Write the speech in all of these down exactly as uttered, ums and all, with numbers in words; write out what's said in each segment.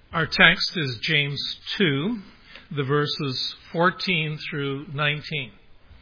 Our text is James two, the verses fourteen through nineteen.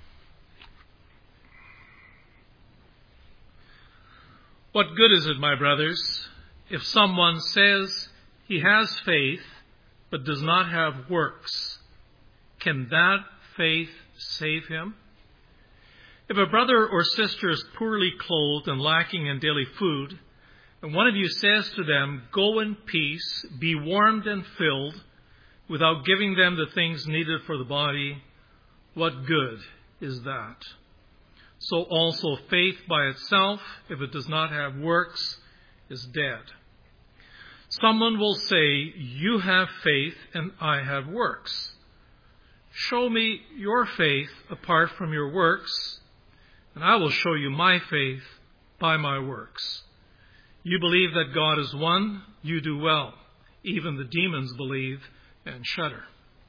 What good is it, my brothers, if someone says he has faith but does not have works? Can that faith save him? If a brother or sister is poorly clothed and lacking in daily food, and one of you says to them, "Go in peace, be warmed and filled," without giving them the things needed for the body, what good is that? So also faith by itself, if it does not have works, is dead. Someone will say, "You have faith and I have works." Show me your faith apart from your works, and I will show you my faith by my works. You believe that God is one, you do well. Even the demons believe and shudder.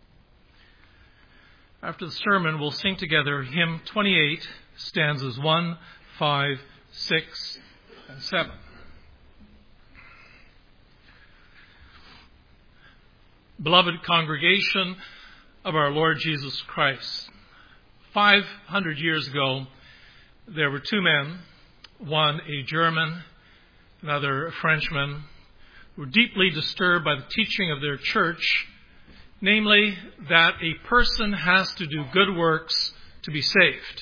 After the sermon, we'll sing together hymn twenty-eight, stanzas one, five, six, and seven. Beloved congregation of our Lord Jesus Christ, five hundred years ago, there were two men, one a German, another a Frenchman, who were deeply disturbed by the teaching of their church, namely that a person has to do good works to be saved.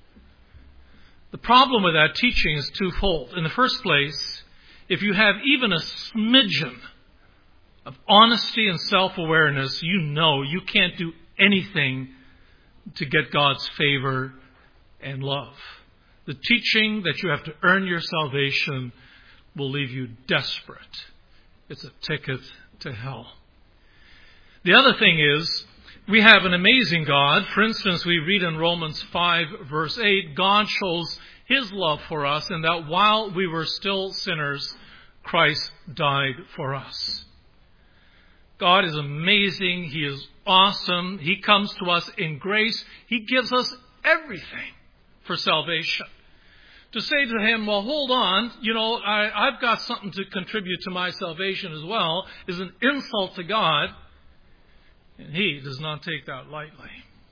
The problem with that teaching is twofold. In the first place, if you have even a smidgen of honesty and self-awareness, you know you can't do anything to get God's favor and love. The teaching that you have to earn your salvation will leave you desperate. It's a ticket to hell. The other thing is, we have an amazing God. For instance, we read in Romans five, verse eight, God shows his love for us in that while we were still sinners, Christ died for us. God is amazing. He is awesome. He comes to us in grace. He gives us everything for salvation. To say to him, well, hold on, you know, I, I've got something to contribute to my salvation as well, is an insult to God. And he does not take that lightly.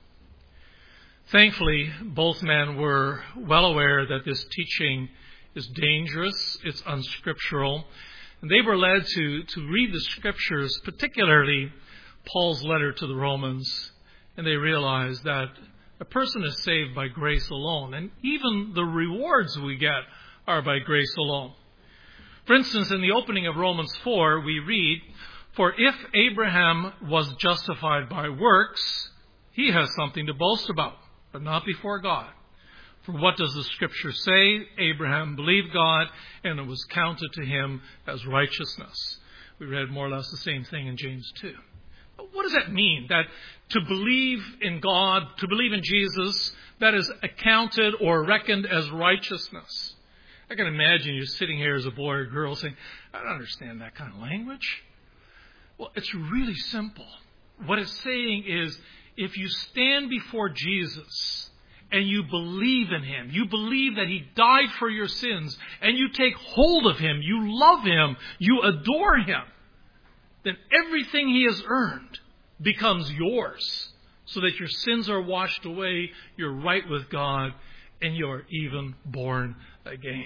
Thankfully, both men were well aware that this teaching is dangerous, it's unscriptural. And they were led to, to read the scriptures, particularly Paul's letter to the Romans, and they realized that a person is saved by grace alone, and even the rewards we get are by grace alone. For instance, in the opening of Romans four, we read, "For if Abraham was justified by works, he has something to boast about, but not before God. For what does the scripture say? Abraham believed God, and it was counted to him as righteousness." We read more or less the same thing in James two. But what does that mean? That to believe in God, to believe in Jesus, that is accounted or reckoned as righteousness. I can imagine you sitting here as a boy or girl saying, "I don't understand that kind of language." Well, it's really simple. What it's saying is, if you stand before Jesus and you believe in him, you believe that he died for your sins, and you take hold of him, you love him, you adore him, then everything he has earned becomes yours, so that your sins are washed away, you're right with God, and you're even born again.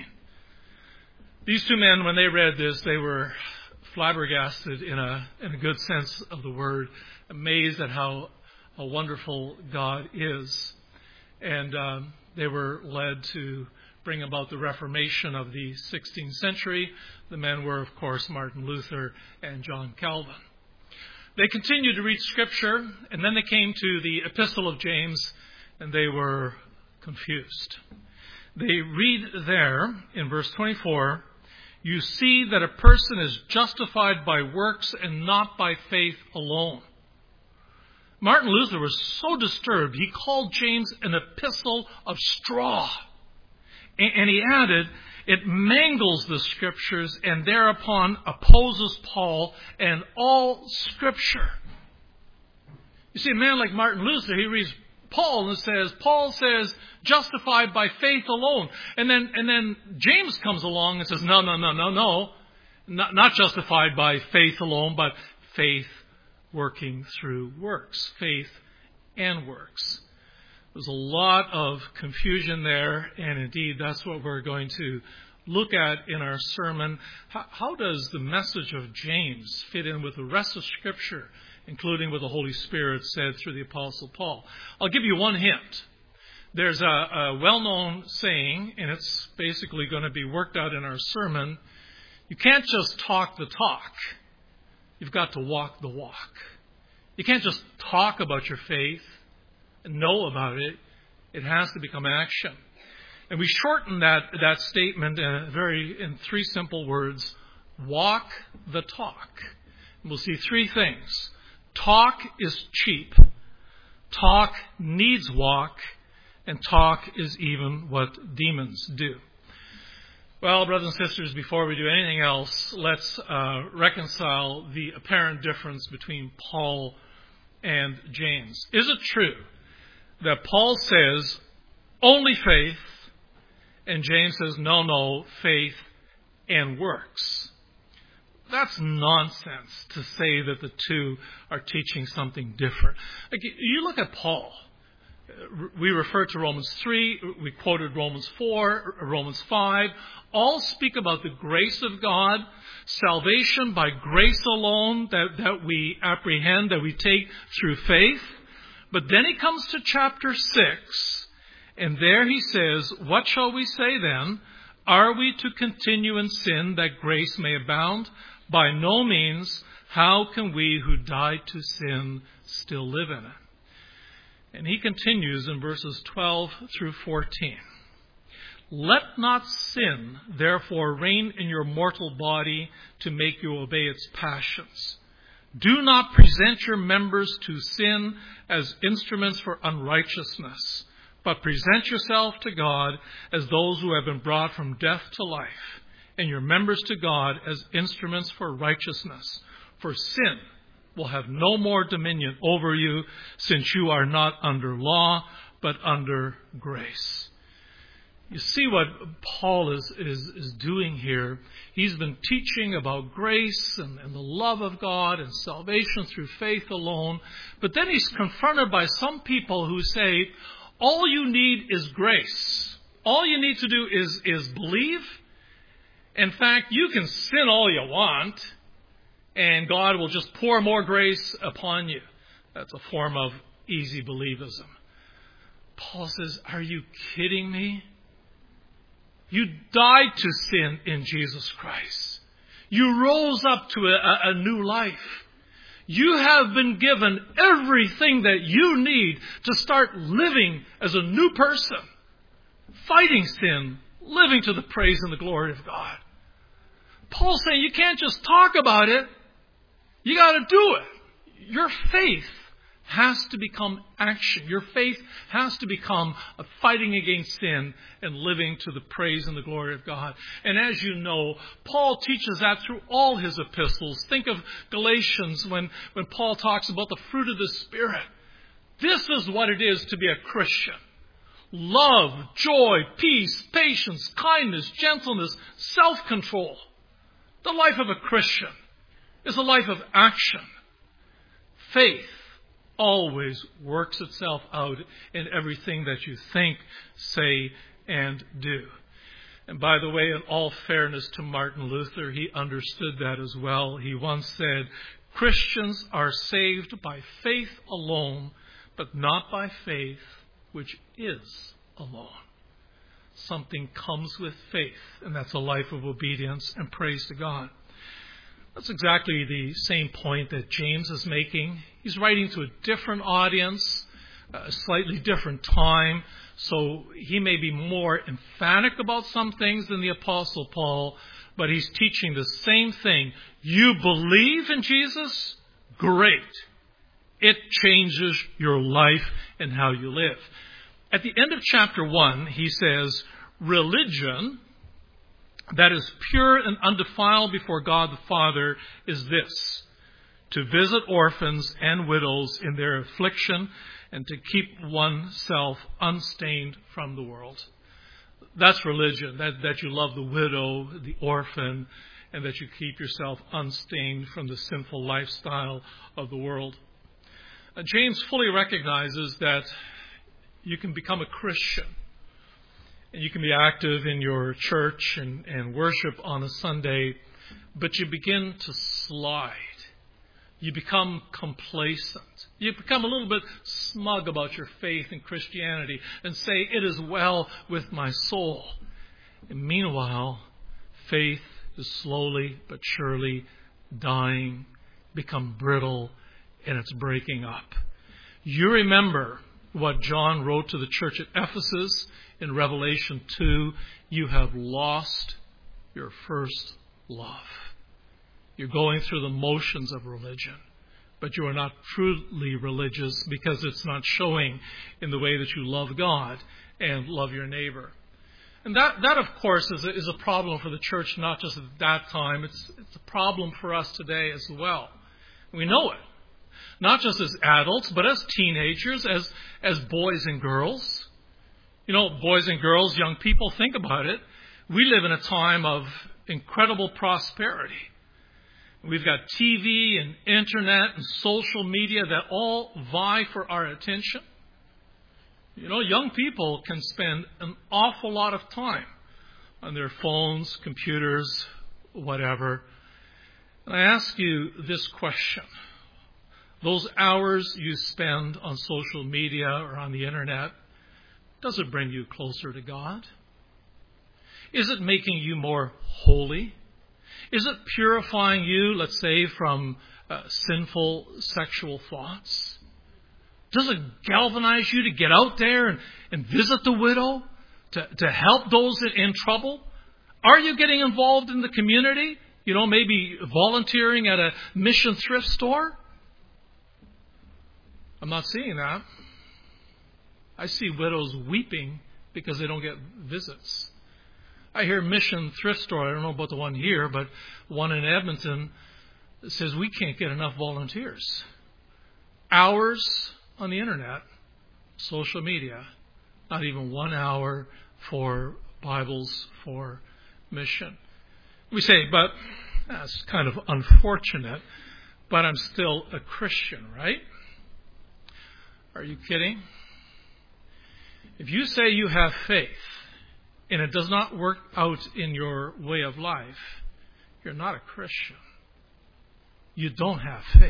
These two men, when they read this, they were flabbergasted in a in a good sense of the word, amazed at how, how wonderful God is. And um, they were led to bring about the Reformation of the sixteenth century. The men were, of course, Martin Luther and John Calvin. They continued to read Scripture, and then they came to the Epistle of James, and they were confused. They read there in verse twenty-four, "You see that a person is justified by works and not by faith alone." Martin Luther was so disturbed, he called James an epistle of straw. And he added, it mangles the scriptures and thereupon opposes Paul and all scripture. You see, a man like Martin Luther, he reads Paul and says, Paul says, justified by faith alone. And then, and then James comes along and says, no, no, no, no, no. Not, not justified by faith alone, but faith working through works. Faith and works. There's a lot of confusion there, and indeed that's what we're going to look at in our sermon. How, how does the message of James fit in with the rest of Scripture, including what the Holy Spirit said through the Apostle Paul? I'll give you one hint. There's a, a well-known saying, and it's basically going to be worked out in our sermon. You can't just talk the talk. You've got to walk the walk. You can't just talk about your faith and know about it. It has to become action. And we shorten that, that statement in, very, in three simple words. Walk the talk. And we'll see three things. Talk is cheap. Talk needs walk. And talk is even what demons do. Well, brothers and sisters, before we do anything else, let's uh, reconcile the apparent difference between Paul and James. Is it true that Paul says only faith, and James says no, no, faith and works? That's nonsense to say that the two are teaching something different. Like, you look at Paul. We referred to Romans three, we quoted Romans four, Romans five. All speak about the grace of God, salvation by grace alone that, that we apprehend, that we take through faith. But then he comes to chapter six, and there he says, what shall we say then? Are we to continue in sin that grace may abound? By no means. How can we who died to sin still live in it? And he continues in verses twelve through fourteen. Let not sin, therefore, reign in your mortal body to make you obey its passions. Do not present your members to sin as instruments for unrighteousness, but present yourself to God as those who have been brought from death to life, and your members to God as instruments for righteousness. For sin will have no more dominion over you, since you are not under law, but under grace. You see what Paul is, is, is doing here. He's been teaching about grace and, and the love of God and salvation through faith alone. But then he's confronted by some people who say, all you need is grace. All you need to do is, is believe. In fact, you can sin all you want, and God will just pour more grace upon you. That's a form of easy believism. Paul says, are you kidding me? You died to sin in Jesus Christ. You rose up to a, a new life. You have been given everything that you need to start living as a new person, fighting sin, living to the praise and the glory of God. Paul's saying you can't just talk about it. You got to do it. Your faith has to become action. Your faith has to become a fighting against sin and living to the praise and the glory of God. And as you know, Paul teaches that through all his epistles. Think of Galatians when, when Paul talks about the fruit of the Spirit. This is what it is to be a Christian. Love, joy, peace, patience, kindness, gentleness, self-control. The life of a Christian is a life of action. Faith always works itself out in everything that you think, say, and do. And by the way, in all fairness to Martin Luther, he understood that as well. He once said, Christians are saved by faith alone, but not by faith, which is alone. Something comes with faith, and that's a life of obedience and praise to God. That's exactly the same point that James is making. He's writing to a different audience, a slightly different time, so he may be more emphatic about some things than the Apostle Paul, but he's teaching the same thing. You believe in Jesus? Great. It changes your life and how you live. At the end of chapter one, he says, religion that is pure and undefiled before God the Father is this: to visit orphans and widows in their affliction and to keep oneself unstained from the world. That's religion, that, that you love the widow, the orphan, and that you keep yourself unstained from the sinful lifestyle of the world. Uh, James fully recognizes that you can become a Christian, and you can be active in your church and, and worship on a Sunday, but you begin to slide. You become complacent. You become a little bit smug about your faith in Christianity and say, it is well with my soul. And meanwhile, faith is slowly but surely dying, become brittle, and it's breaking up. You remember what John wrote to the church at Ephesus in Revelation two, you have lost your first love. You're going through the motions of religion, but you are not truly religious because it's not showing in the way that you love God and love your neighbor. And that, that of course, is a, is a problem for the church, not just at that time. It's, it's a problem for us today as well. We know it. Not just as adults, but as teenagers, as, as boys and girls. You know, boys and girls, young people, think about it. We live in a time of incredible prosperity. We've got T V and internet and social media that all vie for our attention. You know, young people can spend an awful lot of time on their phones, computers, whatever. And I ask you this question. Those hours you spend on social media or on the internet, does it bring you closer to God? Is it making you more holy? Is it purifying you, let's say, from uh, sinful sexual thoughts? Does it galvanize you to get out there and, and visit the widow, to, to help those in trouble? Are you getting involved in the community? You know, maybe volunteering at a mission thrift store? I'm not seeing that. I see widows weeping because they don't get visits. I hear Mission Thrift Store, I don't know about the one here, but one in Edmonton says we can't get enough volunteers. Hours on the internet, social media, not even one hour for Bibles for mission. We say, but that's kind of unfortunate, but I'm still a Christian, right? Are you kidding? If you say you have faith, and it does not work out in your way of life, you're not a Christian. You don't have faith.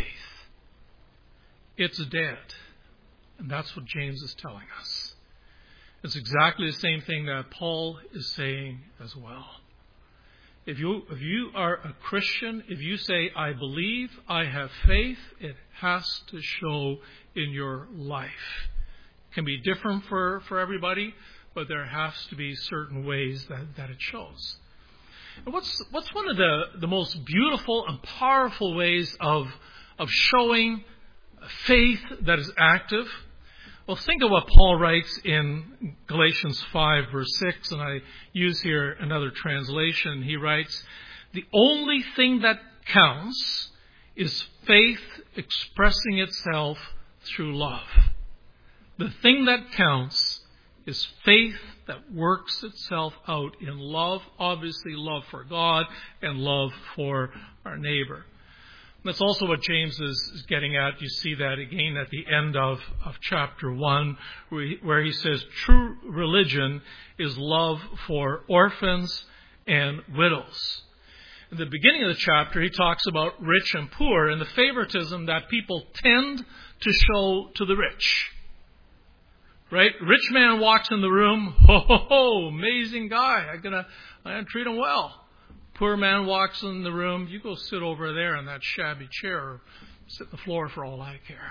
It's dead. And that's what James is telling us. It's exactly the same thing that Paul is saying as well. If you, if you are a Christian, if you say, I believe, I have faith, it has to show in your life. It can be different for, for everybody, but there has to be certain ways that, that it shows. And what's what's one of the, the most beautiful and powerful ways of of showing faith that is active? Well, think of what Paul writes in Galatians five, verse six, and I use here another translation. He writes, the only thing that counts is faith expressing itself through love. The thing that counts is faith that works itself out in love, obviously love for God and love for our neighbor. That's also what James is getting at. You see that again at the end of, of chapter one, where he, where he says true religion is love for orphans and widows. In the beginning of the chapter, he talks about rich and poor and the favoritism that people tend to show to the rich. Right? Rich man walks in the room. Ho, ho, ho, amazing guy. I'm going to I'm gonna treat him well. Poor man walks in the room. You go sit over there in that shabby chair or sit on the floor for all I care.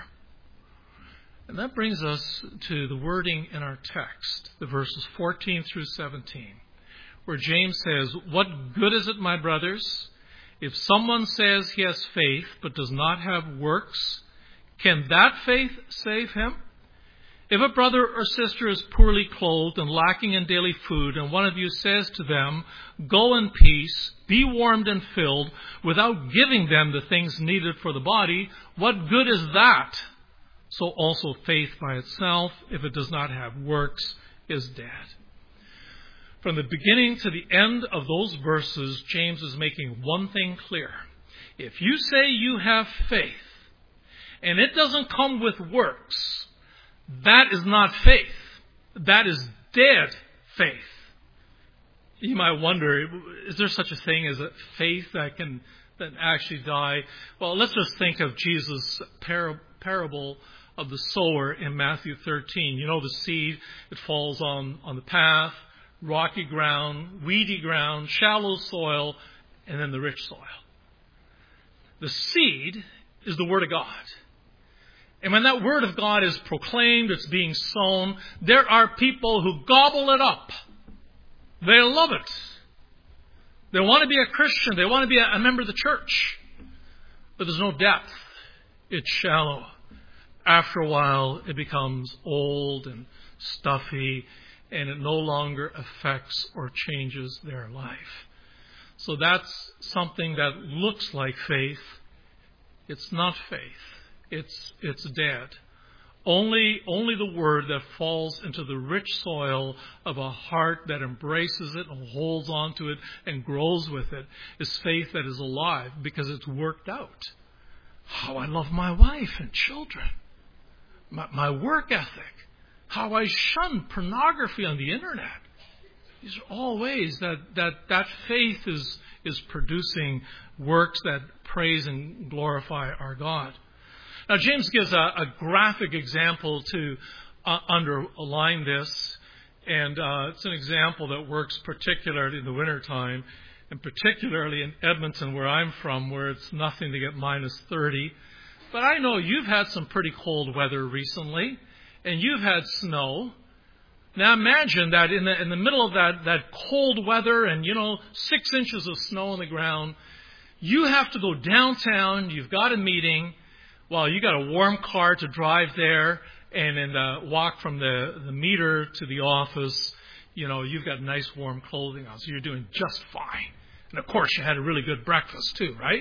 And that brings us to the wording in our text, the verses fourteen through seventeen, where James says, what good is it, my brothers, if someone says he has faith but does not have works? Can that faith save him? If a brother or sister is poorly clothed and lacking in daily food, and one of you says to them, go in peace, be warmed and filled, without giving them the things needed for the body, what good is that? So also faith by itself, if it does not have works, is dead. From the beginning to the end of those verses, James is making one thing clear. If you say you have faith, and it doesn't come with works, that is not faith. That is dead faith. You might wonder, is there such a thing as a faith that can that actually die? Well, let's just think of Jesus' par- parable of the sower in Matthew thirteen. You know, the seed, it falls on, on the path, rocky ground, weedy ground, shallow soil, and then the rich soil. The seed is the Word of God. And when that Word of God is proclaimed, it's being sown, there are people who gobble it up. They love it. They want to be a Christian. They want to be a member of the church. But there's no depth. It's shallow. After a while, it becomes old and stuffy, and it no longer affects or changes their life. So that's something that looks like faith. It's not faith. It's it's dead. Only, only the Word that falls into the rich soil of a heart that embraces it and holds on to it and grows with it is faith that is alive because it's worked out. How I love my wife and children. My, my work ethic. How I shun pornography on the internet. These are all ways that that, that faith is, is producing works that praise and glorify our God. Now, James gives a, a graphic example to uh, underline this, and uh, it's an example that works particularly in the wintertime, and particularly in Edmonton, where I'm from, where it's nothing to get minus thirty. But I know you've had some pretty cold weather recently, and you've had snow. Now imagine that in the in the middle of that, that cold weather and, you know, six inches of snow on the ground, you have to go downtown, you've got a meeting. Well, you got a warm car to drive there and then uh, walk from the, the meter to the office. You know, you've got nice warm clothing on, so you're doing just fine. And of course, you had a really good breakfast too, right?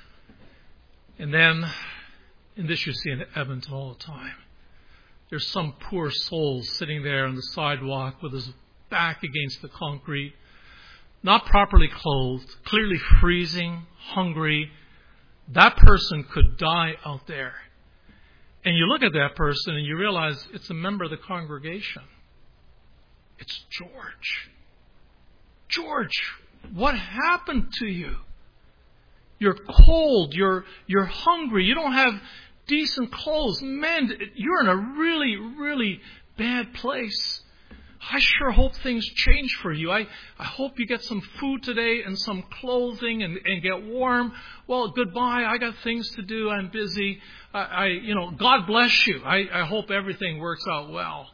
And then, and this you see in Edmonton all the time, there's some poor soul sitting there on the sidewalk with his back against the concrete, not properly clothed, clearly freezing, hungry. That person could die out there. And you look at that person and you realize it's a member of the congregation. It's George. George, what happened to you? You're cold. You're, you're hungry. You don't have decent clothes. Man, you're in a really, really bad place. I sure hope things change for you. I, I hope you get some food today and some clothing and, and get warm. Well, goodbye. I got things to do. I'm busy. I, I you know, God bless you. I, I hope everything works out well.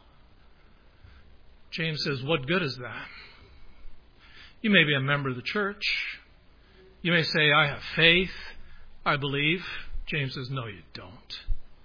James says, what good is that? You may be a member of the church. You may say, I have faith. I believe. James says, no, you don't.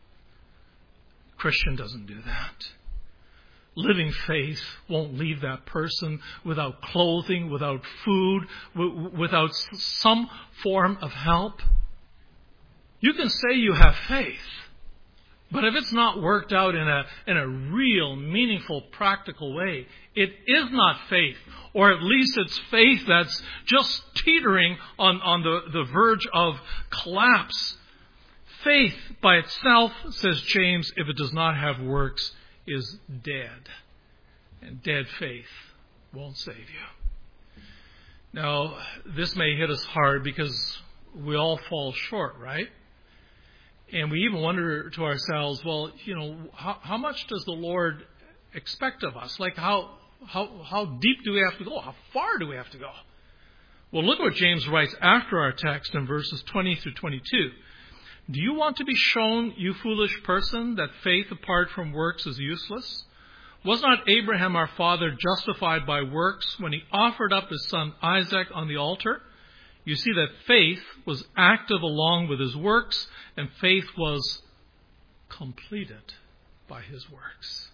Christian doesn't do that. Living faith won't leave that person without clothing, without food, w- without some form of help. You can say you have faith, but if it's not worked out in a in a real, meaningful, practical way, it is not faith, or at least it's faith that's just teetering on, on the, the verge of collapse. Faith by itself, says James, if it does not have works, is dead. And dead faith won't save you. Now, this may hit us hard because we all fall short, right? And we even wonder to ourselves, well, you know, how, how much does the Lord expect of us? Like, how, how, how deep do we have to go? How far do we have to go? Well, look what James writes after our text in verses twenty through twenty-two. Do you want to be shown, you foolish person, that faith apart from works is useless? Was not Abraham our father justified by works when he offered up his son Isaac on the altar? You see that faith was active along with his works, and faith was completed by his works.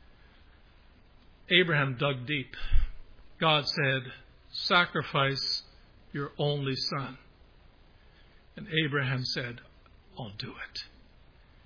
Abraham dug deep. God said, sacrifice your only son. And Abraham said, I'll do it.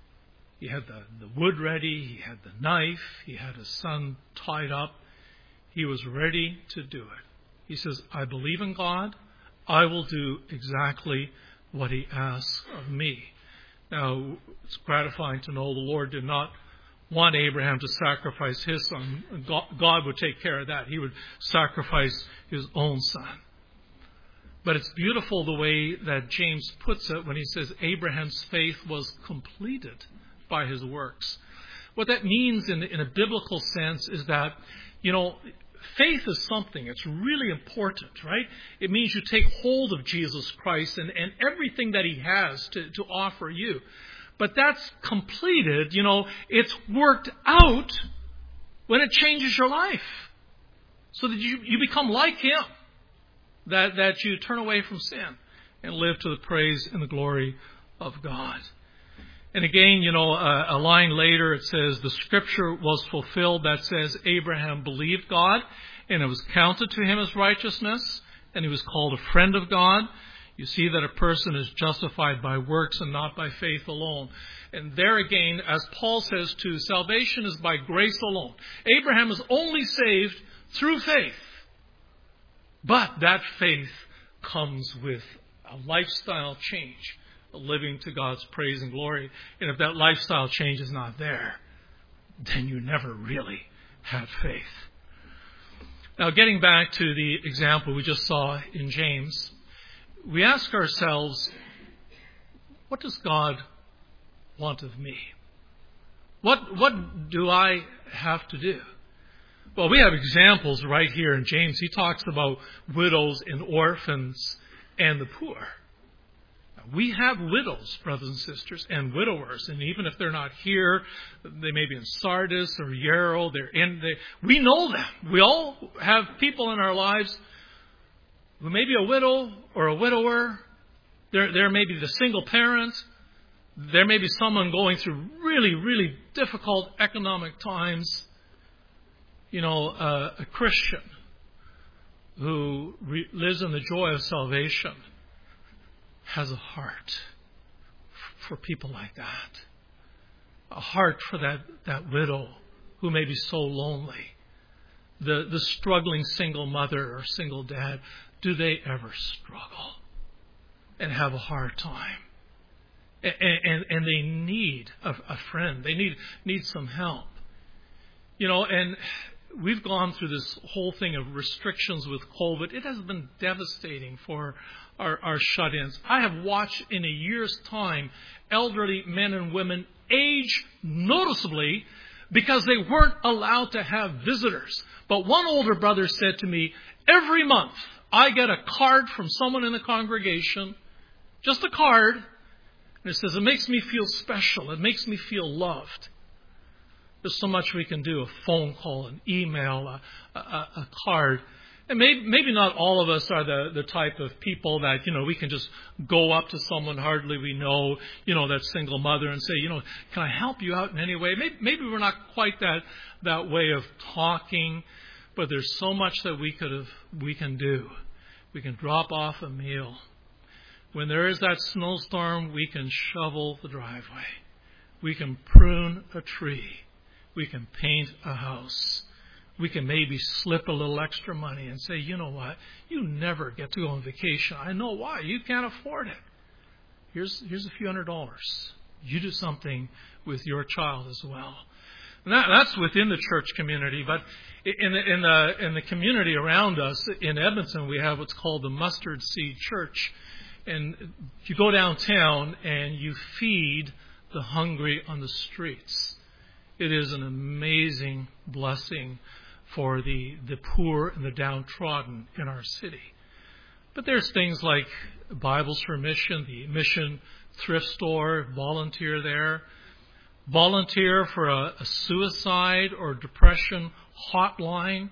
He had the, the wood ready. He had the knife. He had his son tied up. He he was ready to do it. He says, I believe in God. I will do exactly what he asks of me. Now, it's gratifying to know the Lord did not want Abraham to sacrifice his son. God would take care of that. He would sacrifice his own son. But it's beautiful the way that James puts it when he says Abraham's faith was completed by his works. What that means in, in a biblical sense is that, you know, faith is something. It's really important, right? It means you take hold of Jesus Christ and, and everything that he has to, to offer you. But that's completed, you know, it's worked out when it changes your life. So that you, you become like him. That, that you turn away from sin and live to the praise and the glory of God. And again, you know, a, a line later it says, the scripture was fulfilled that says Abraham believed God and it was counted to him as righteousness and he was called a friend of God. You see that a person is justified by works and not by faith alone. And there again, as Paul says too, salvation is by grace alone. Abraham is only saved through faith. But that faith comes with a lifestyle change, a living to God's praise and glory. And if that lifestyle change is not there, then you never really have faith. Now, getting back to the example we just saw in James, we ask ourselves, what does God want of me? What, what do I have to do? Well, we have examples right here in James. He talks about widows and orphans and the poor. We have widows, brothers and sisters, and widowers. And even if they're not here, they may be in Sardis or Yarrow. They're in. They, we know them. We all have people in our lives who may be a widow or a widower. There, there may be the single parent. There may be someone going through really, really difficult economic times. You know, uh, a Christian who re- lives in the joy of salvation has a heart for people like that. A heart for that, that widow who may be so lonely. The, the struggling single mother or single dad. Do they ever struggle and have a hard time? And, and, and they need a, a friend. They need, need some help. You know, and we've gone through this whole thing of restrictions with COVID. It has been devastating for our, our shut-ins. I have watched in a year's time elderly men and women age noticeably because they weren't allowed to have visitors. But one older brother said to me, every month I get a card from someone in the congregation, just a card, and it says, it makes me feel special. It makes me feel loved. There's so much we can do, a phone call, an email, a, a, a card. And maybe, maybe not all of us are the, the type of people that, you know, we can just go up to someone hardly we know, you know, that single mother and say, you know, can I help you out in any way? Maybe, maybe we're not quite that, that way of talking, but there's so much that we could have, we can do. We can drop off a meal. When there is that snowstorm, we can shovel the driveway. We can prune a tree. We can paint a house. We can maybe slip a little extra money and say, you know what? You never get to go on vacation. I know why. You can't afford it. Here's, here's a few hundred dollars. You do something with your child as well. And that, that's within the church community. But in the, in, the, in the community around us, in Edmonton, we have what's called the Mustard Seed Church. And you go downtown and you feed the hungry on the streets. It is an amazing blessing for the, the poor and the downtrodden in our city. But there's things like Bibles for Mission, the Mission Thrift Store, volunteer there. Volunteer for a, a suicide or depression hotline.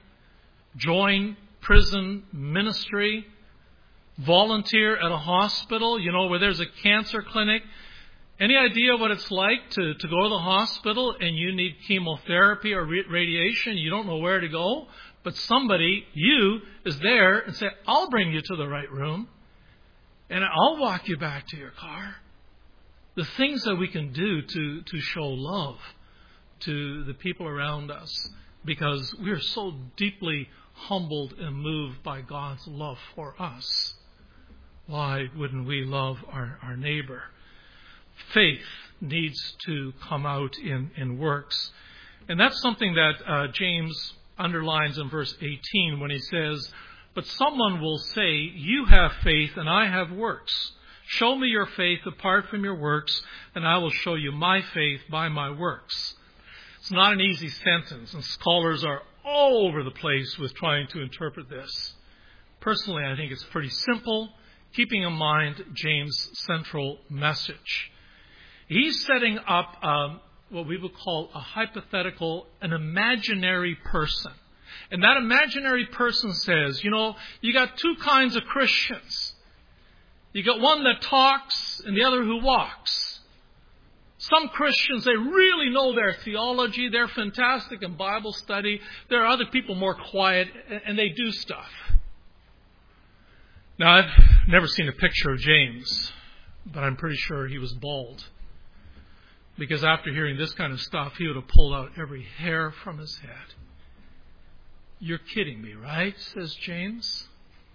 Join prison ministry. Volunteer at a hospital, you know, where there's a cancer clinic. Any idea what it's like to, to go to the hospital and you need chemotherapy or radiation? You don't know where to go, but somebody, you, is there and say, I'll bring you to the right room and I'll walk you back to your car. The things that we can do to, to show love to the people around us, because we are so deeply humbled and moved by God's love for us. Why wouldn't we love our, our neighbor? Faith needs to come out in, in works. And that's something that uh, James underlines in verse eighteen when he says, "But someone will say, 'You have faith and I have works. Show me your faith apart from your works, and I will show you my faith by my works.'" It's not an easy sentence, and scholars are all over the place with trying to interpret this. Personally, I think it's pretty simple, keeping in mind James' central message. He's setting up um, what we would call a hypothetical, an imaginary person. And that imaginary person says, you know, you got two kinds of Christians. You got one that talks and the other who walks. Some Christians, they really know their theology. They're fantastic in Bible study. There are other people more quiet and they do stuff. Now, I've never seen a picture of James, but I'm pretty sure he was bald. Because after hearing this kind of stuff, he would have pulled out every hair from his head. "You're kidding me, right?" says James.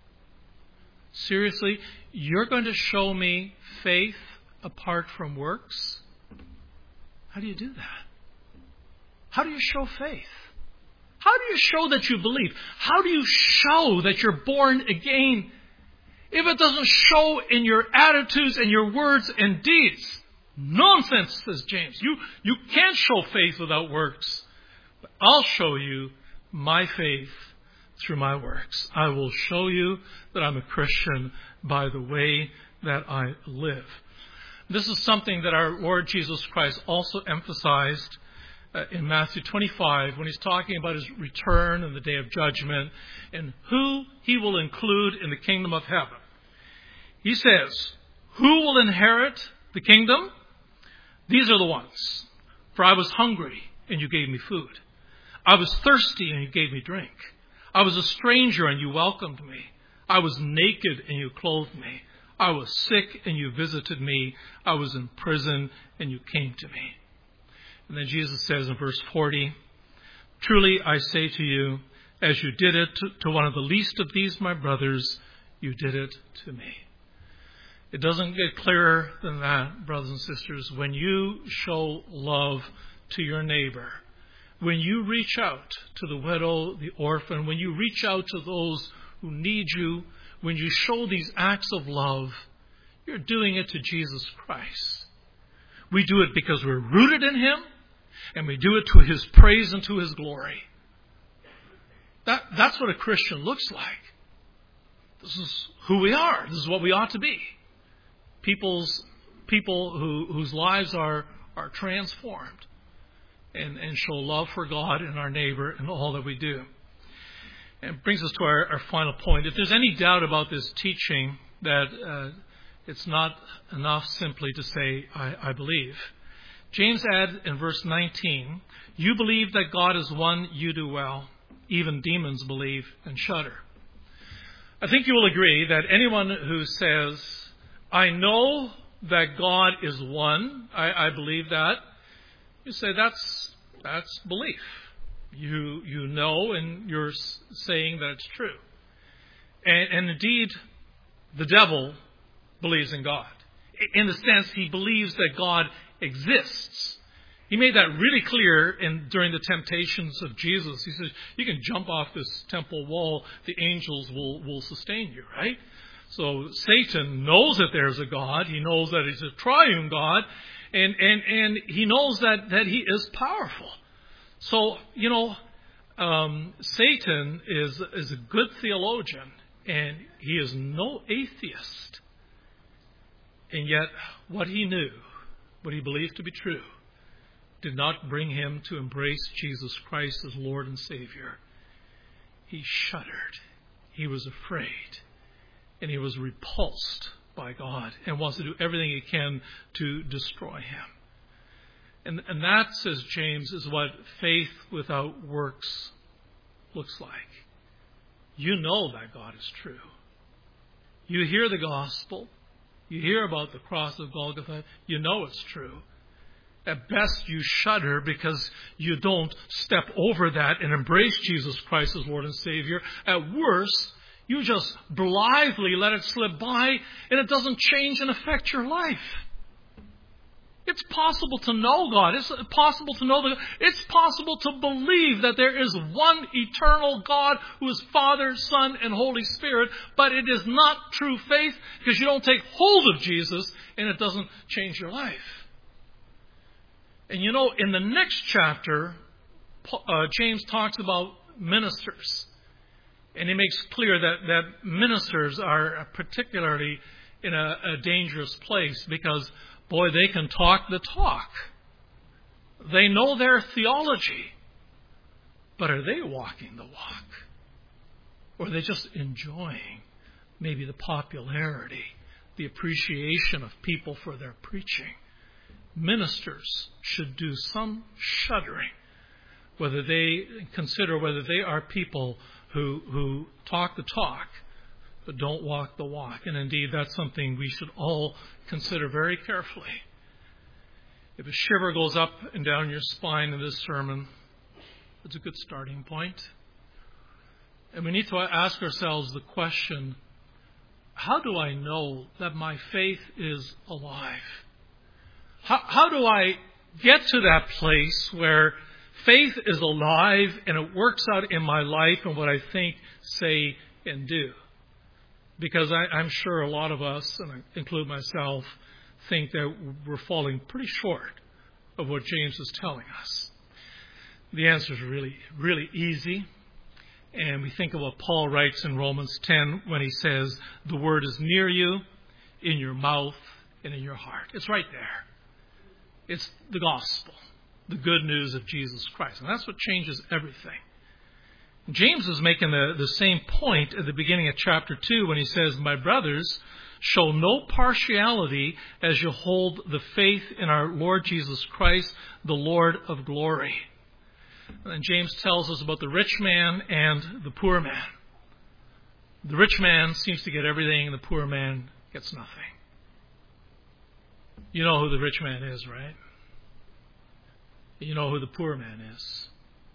"Seriously, you're going to show me faith apart from works? How do you do that? How do you show faith? How do you show that you believe? How do you show that you're born again if it doesn't show in your attitudes and your words and deeds?" "Nonsense," says James. You, you can't show faith without works. But I'll show you my faith through my works. I will show you that I'm a Christian by the way that I live. This is something that our Lord Jesus Christ also emphasized uh, in Matthew twenty-five when he's talking about his return and the day of judgment and who he will include in the kingdom of heaven. He says, "Who will inherit the kingdom? These are the ones. For I was hungry, and you gave me food. I was thirsty, and you gave me drink. I was a stranger, and you welcomed me. I was naked, and you clothed me. I was sick, and you visited me. I was in prison, and you came to me." And then Jesus says in verse forty, "Truly I say to you, as you did it to, to one of the least of these my brothers, you did it to me." It doesn't get clearer than that, brothers and sisters. When you show love to your neighbor, when you reach out to the widow, the orphan, when you reach out to those who need you, when you show these acts of love, you're doing it to Jesus Christ. We do it because we're rooted in Him, and we do it to His praise and to His glory. That, that's what a Christian looks like. This is who we are. This is what we ought to be. People's people who, whose lives are, are transformed and, and show love for God and our neighbor in all that we do. And it brings us to our, our final point. If there's any doubt about this teaching, that uh, it's not enough simply to say, I, I believe. James adds in verse nineteen, "You believe that God is one, you do well. Even demons believe and shudder." I think you will agree that anyone who says, "I know that God is one, I, I believe that," you say that's that's belief. You you know, and you're saying that it's true. And, and indeed, the devil believes in God. In the sense, he believes that God exists. He made that really clear in during the temptations of Jesus. He says, "You can jump off this temple wall, the angels will, will sustain you," right? So Satan knows that there's a God. He knows that he's a triune God. And, and, and he knows that, that he is powerful. So, you know, um, Satan is, is a good theologian. And he is no atheist. And yet, what he knew, what he believed to be true, did not bring him to embrace Jesus Christ as Lord and Savior. He shuddered. He was afraid. And he was repulsed by God and wants to do everything he can to destroy him. And, and that, says James, is what faith without works looks like. You know that God is true. You hear the gospel. You hear about the cross of Golgotha. You know it's true. At best, you shudder because you don't step over that and embrace Jesus Christ as Lord and Savior. At worst, you just blithely let it slip by and it doesn't change and affect your life. It's possible to know God. It's possible to know that it's possible to believe that there is one eternal God who is Father, Son, and Holy Spirit, but it is not true faith because you don't take hold of Jesus and it doesn't change your life. And you know, in the next chapter, uh, James talks about ministers. And he makes clear that, that ministers are particularly in a, a dangerous place because, boy, they can talk the talk. They know their theology. But are they walking the walk? Or are they just enjoying maybe the popularity, the appreciation of people for their preaching? Ministers should do some shuddering, whether they consider whether they are people who who talk the talk, but don't walk the walk. And indeed, that's something we should all consider very carefully. If a shiver goes up and down your spine in this sermon, it's a good starting point. And we need to ask ourselves the question, how do I know that my faith is alive? How, how do I get to that place where faith is alive and it works out in my life and what I think, say, and do? Because I, I'm sure a lot of us, and I include myself, think that we're falling pretty short of what James is telling us. The answer is really, really easy. And we think of what Paul writes in Romans ten when he says, the word is near you, in your mouth and in your heart. It's right there. It's the gospel, the good news of Jesus Christ. And that's what changes everything. James is making the, the same point at the beginning of chapter two when he says, my brothers, show no partiality as you hold the faith in our Lord Jesus Christ, the Lord of glory. And James tells us about the rich man and the poor man. The rich man seems to get everything and the poor man gets nothing. You know who the rich man is, right? You know who the poor man is.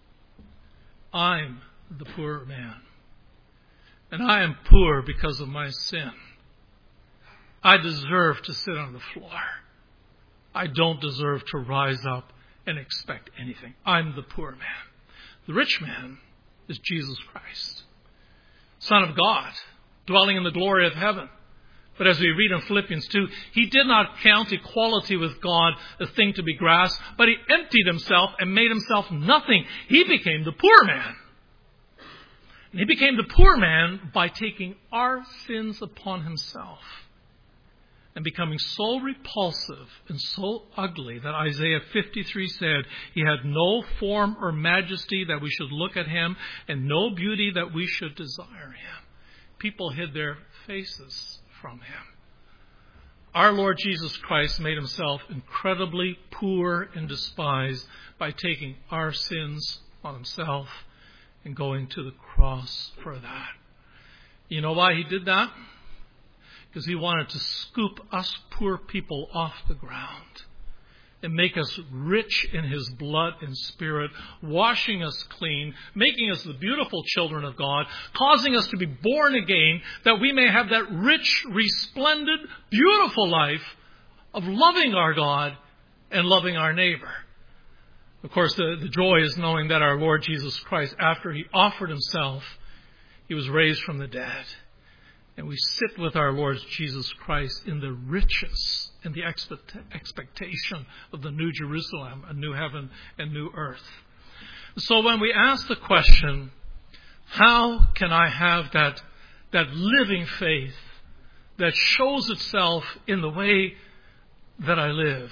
I'm the poor man. And I am poor because of my sin. I deserve to sit on the floor. I don't deserve to rise up and expect anything. I'm the poor man. The rich man is Jesus Christ, Son of God, dwelling in the glory of heaven. But as we read in Philippians two, he did not count equality with God a thing to be grasped, but he emptied himself and made himself nothing. He became the poor man. And he became the poor man by taking our sins upon himself and becoming so repulsive and so ugly that Isaiah fifty-three said he had no form or majesty that we should look at him and no beauty that we should desire him. People hid their faces from him. Our Lord Jesus Christ made himself incredibly poor and despised by taking our sins on himself and going to the cross for that. You know why he did that? Because he wanted to scoop us poor people off the ground and make us rich in his blood and spirit, washing us clean, making us the beautiful children of God, causing us to be born again, that we may have that rich, resplendent, beautiful life of loving our God and loving our neighbor. Of course, the, the joy is knowing that our Lord Jesus Christ, after he offered himself, he was raised from the dead. And we sit with our Lord Jesus Christ in the riches and the expect- expectation of the new Jerusalem, a new heaven and new earth. So when we ask the question, how can I have that, that living faith that shows itself in the way that I live?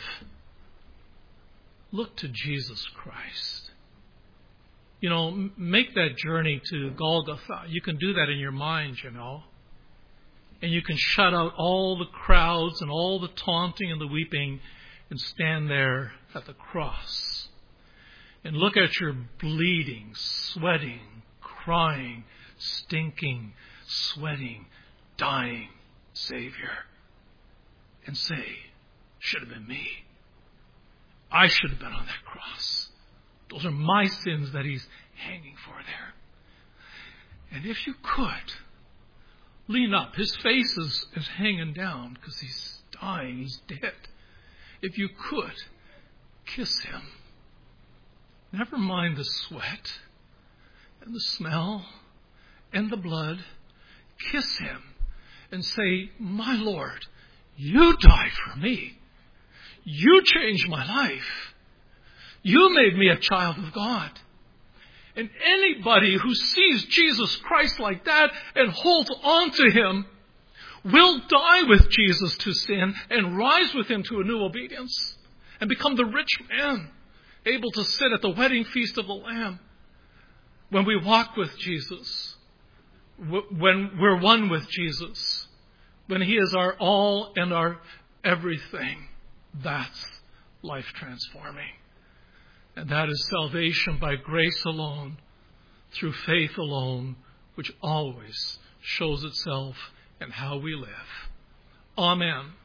Look to Jesus Christ. You know, make that journey to Golgotha. You can do that in your mind, you know. And you can shut out all the crowds and all the taunting and the weeping and stand there at the cross. And look at your bleeding, sweating, crying, stinking, sweating, dying Savior. And say, should have been me. I should have been on that cross. Those are my sins that he's hanging for there. And if you could, lean up. His face is, is hanging down because he's dying. He's dead. If you could, kiss him. Never mind the sweat and the smell and the blood. Kiss him and say, my Lord, you died for me. You changed my life. You made me a child of God. And anybody who sees Jesus Christ like that and holds on to him will die with Jesus to sin and rise with him to a new obedience and become the rich man, able to sit at the wedding feast of the Lamb. When we walk with Jesus, when we're one with Jesus, when he is our all and our everything, that's life transforming. And that is salvation by grace alone, through faith alone, which always shows itself in how we live. Amen.